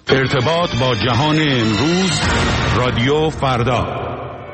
ارتباط با جهان امروز، رادیو فردا.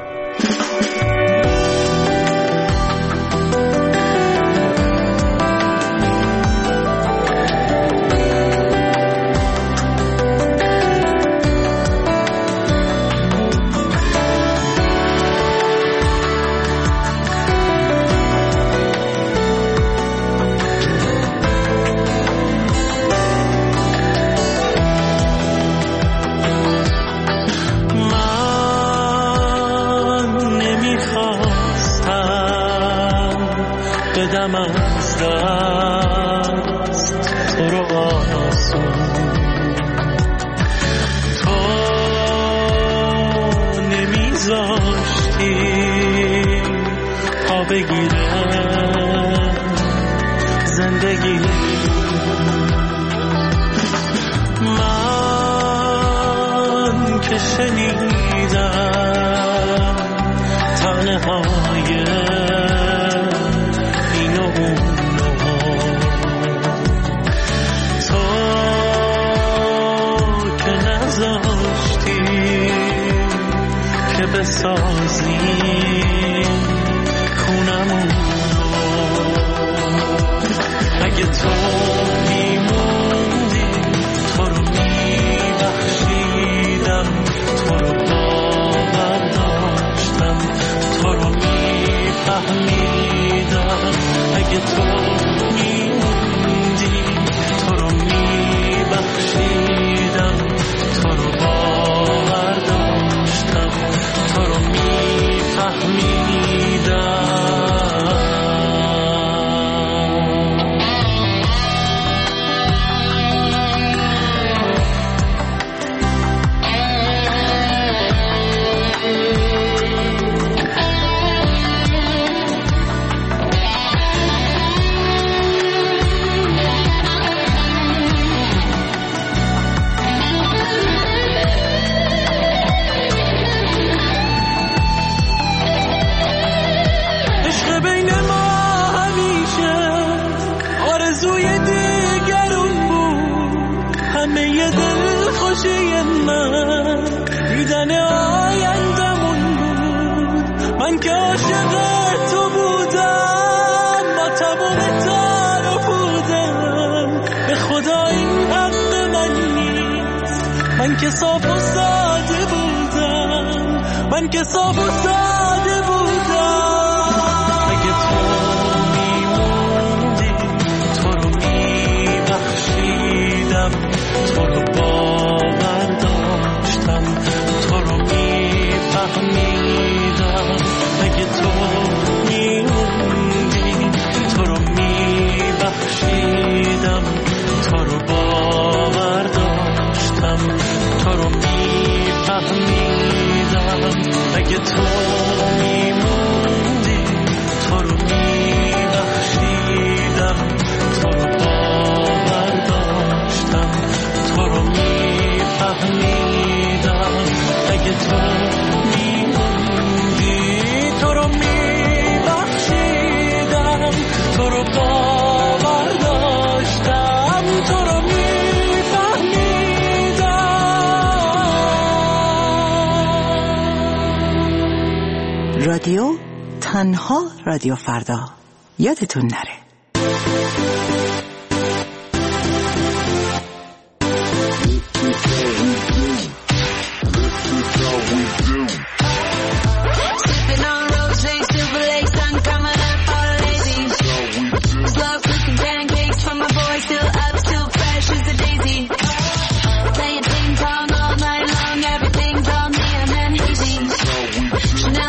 رادیو تنها رادیو فردا، یادتون نره.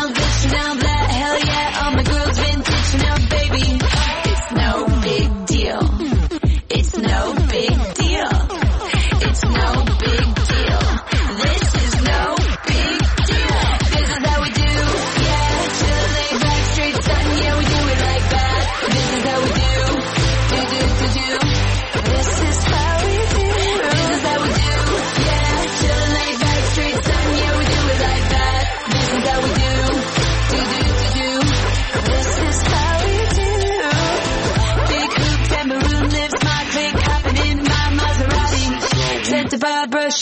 Chanel, black, hell yeah, all my girls vintage Chanel, baby. It's no big deal.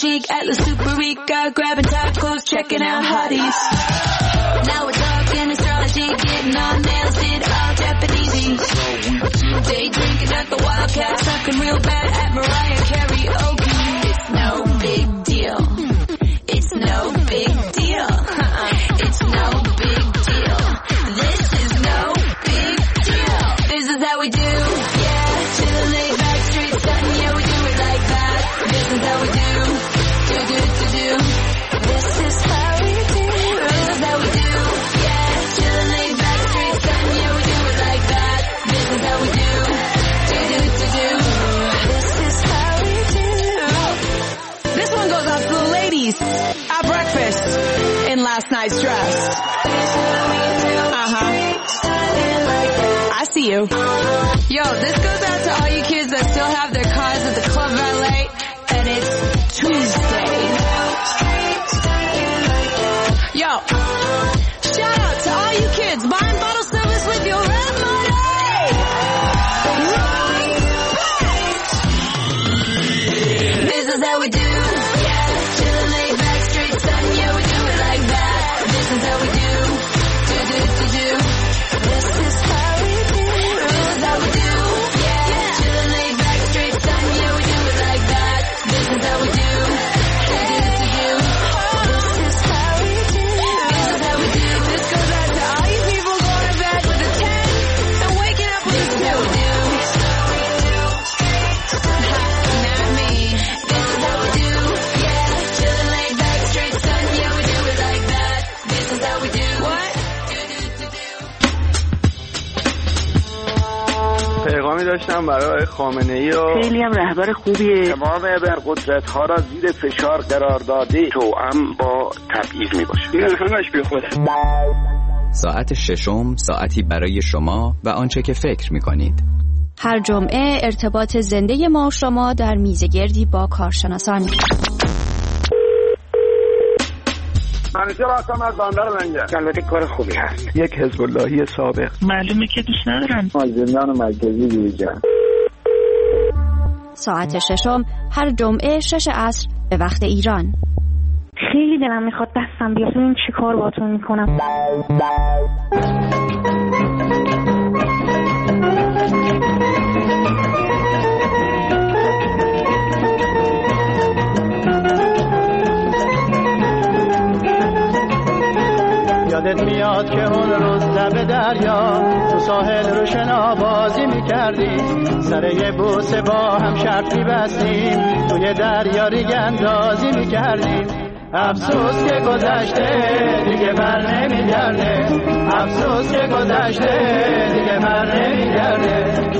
chic, Atlas Super Rica, grabbing tacos, checking out hotties. Now we're talking astrology, getting our nails did, all Japanese. Day drinking at the Wildcat, sucking real bad at Mariah karaoke. It's no big deal. It's no big deal. It's no big deal. This is no big deal. This is how we do. Yeah, chillin' laid back, straight stuntin'. Yeah, we do it like that. This is how we do. Do. This is how we do. This is how we do. Yeah, chillin' laid back, straight stuntin'. Yeah, we do it like that. This is how we do. Do. This is how we do. This one goes out to the ladies at breakfast in last night's dress. I see you. Yo, this goes out to all you kids that still have their cars at the Club Valet, and it's Tuesday. Yo, shout out to all you kids buying bottle service with your rent money. This is how we do. Yeah, chillin' laid back, straight stuntin'. Yeah, we do it like that. This is how we do. Do. This is how we do. This is how we do. Yeah, chillin' laid back, straight stuntin'. Yeah, we do it like that. This is how we do. Do. This is how we do. This is how we do. This goes out to all you people going to bed with a 10 and waking up with a 2. Not me. This is how we do. Yeah, chillin' laid back, straight stuntin'. Yeah, we do it like that. This is how we do. What? پیغامی داشتم برای خامنه‌ای و خیلی هم رهبر خوبیه. تمام ابرقدرت‌ها را زیر فشار قرار داده توأم با تبعیض میباشه. این همش بی خوده. ساعت ششم، ساعتی برای شما و آنچه که فکر می‌کنید. هر جمعه ارتباط زنده ما و شما در میزگردی با کارشناسان. منیجر هستم از بندر منجر. البته کار خوبی هست. یک حزب اللهی سابق. معلومه که دوست ندارم. از زندان مرکزی بیرون. ساعت ششم هر جمعه 6 عصر به وقت ایران. خیلی دلم میخواد دستم بیاد. این چی کار باتون میکنم؟ یادت میاد که اون روز لب دریا تو ساحل رو شنا بازی میکردی، سر یه بوسه با هم شرط میبستیم، توی دریا ریگ اندازی میکردیم. افسوس که گذشته دیگه بر نمیگرده، افسوس که گذشته دیگه بر نمیگرده.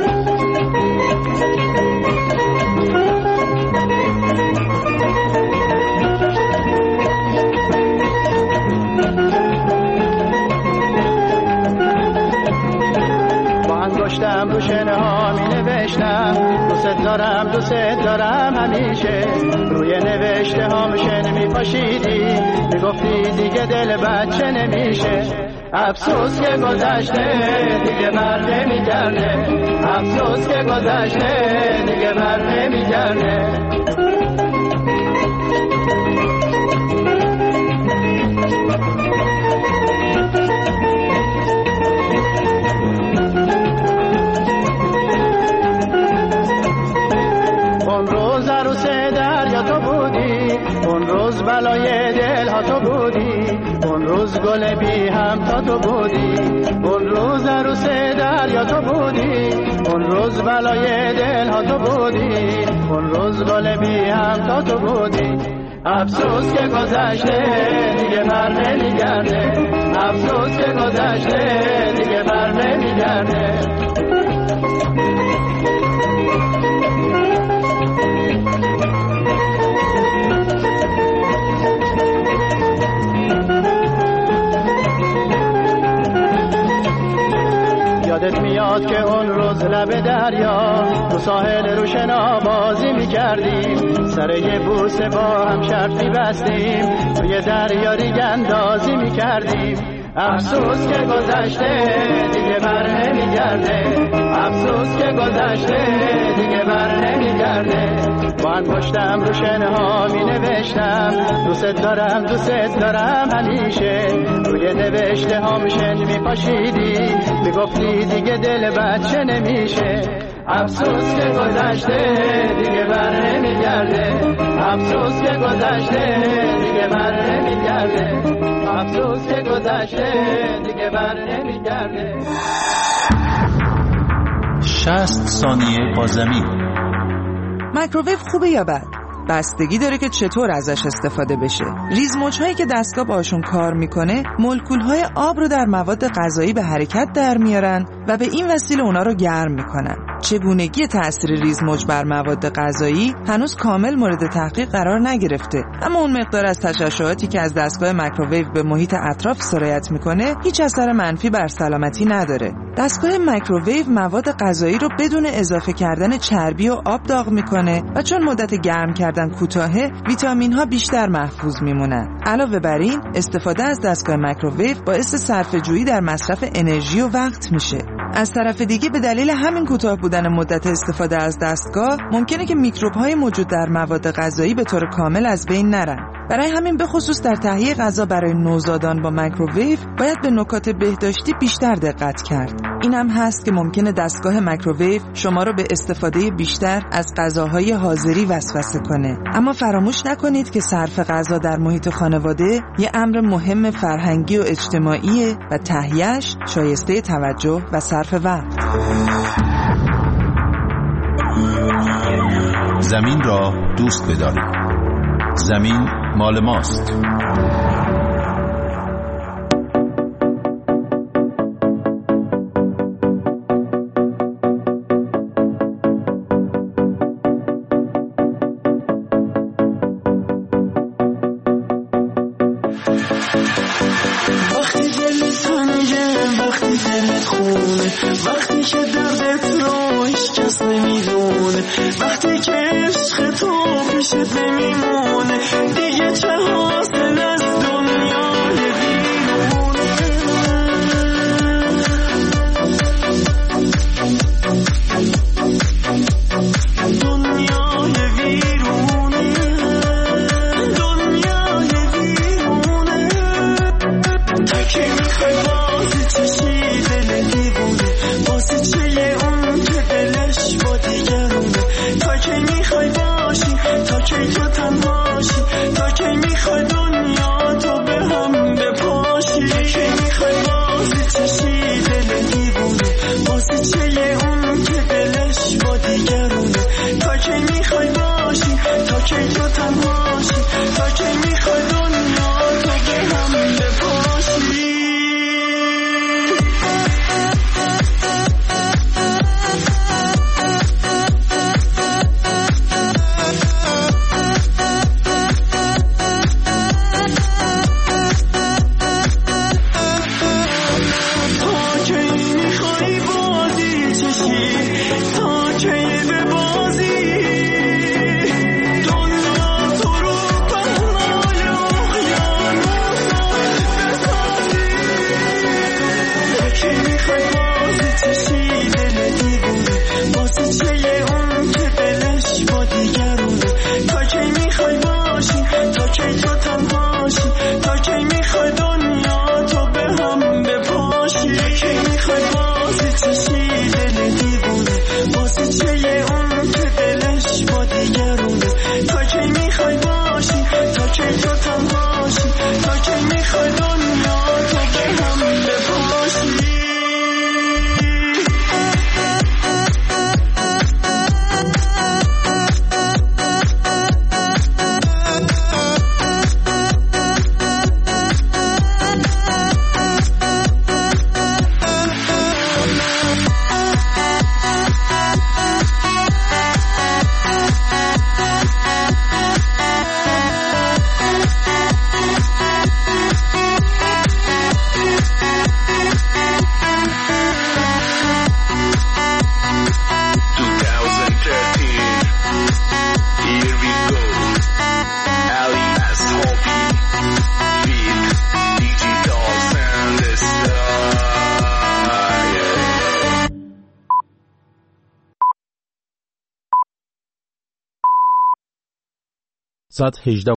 انگشتم رو شنه ها می نوشتم دوست دارم همیشه، روی نوشته ها شنه می پاشیدی می گفتی دیگه دل بچه نمیشه. افسوس که گذشته دیگه بر نمیگرده، افسوس که گذشته دیگه بر نمیگرده. اون روز بلای دل ها تو بودی، اون روز گل بی هم تا تو بودی، اون روز عروس دریا تو بودی، اون روز بلای دل ها تو بودی، اون روز گل بی هم تا تو بودی. افسوس که گذشته دیگه بر نمیگرده، افسوس که گذشته دیگه بر نمیگرده. یادت میاد که اون روز لب دریا تو ساحل رو شنا بازی میکردیم، سر یه بوسه با هم شرط میبستیم، توی دریا ریگ اندازی میکردیم. افسوس که گذشته دیگه بر نمیگرده، افسوس که گذشته دیگه بر نمیگرده. با انگشتم رو شنه ها می نوشتم دوست دارم دوست دارم همیشه، روی نوشته ها شن می پاشیدی می گفتی دیگه دل بچه نمیشه. افسوس که گذشته دیگه بر نمیگرده، افسوس که گذشته دیگه بر نمیگرده، افسوس که گذشته دیگه بر نمیگرده. 60 ثانیه با زمین. مایکروویو خوبه یا بد؟ بستگی داره که چطور ازش استفاده بشه. ریزموج‌هایی که دستگاه باشون کار میکنه مولکول‌های آب رو در مواد غذایی به حرکت در میارن و به این وسیله اونا رو گرم میکنن. چگونگی تأثیر ریزموج بر مواد غذایی هنوز کامل مورد تحقیق قرار نگرفته، اما اون مقدار از تشعشعاتی که از دستگاه مایکروویو به محیط اطراف سرایت میکنه هیچ اثر منفی بر سلامتی نداره. دستگاه مایکروویو مواد غذایی رو بدون اضافه کردن چربی و آب داغ میکنه و چون مدت گرم کردن کوتاهه ویتامین ها بیشتر محفوظ میمونن. علاوه بر این استفاده از دستگاه مایکروویو باعث صرفه‌جویی در مصرف انرژی و وقت میشه. از طرف دیگه به دلیل همین کوتاه بودن مدت استفاده از دستگاه ممکنه که میکروب‌های موجود در مواد غذایی به طور کامل از بین نرن. برای همین به خصوص در تهیه غذا برای نوزادان با مایکروویو باید به نکات بهداشتی بیشتر دقت کرد. این هم هست که ممکنه دستگاه مایکروویو شما رو به استفاده بیشتر از غذاهای حاضری وسوسه کنه. اما فراموش نکنید که صرف غذا در محیط خانواده یه امر مهم فرهنگی و اجتماعیه و تهیه‌اش شایسته توجه و صرف وقت. زمین را دوست بدارید. زمین مال ماست. وقتی دلت تنگه، وقتی دلت خونه، وقتی که دردت رو هیچ کس نمیدونه، وقتی که عشق تو پیشت نمیمونه، دیگه چه حاصل از دنیای بیرونه. دنیای بیرونه، دنیای بیرونه. تا که میخوای بازی چشی دل دیوونه، واسه چه اون که دلش با دیگرونه. تا که میخوای باشی، تا که تو تنها ساعت 18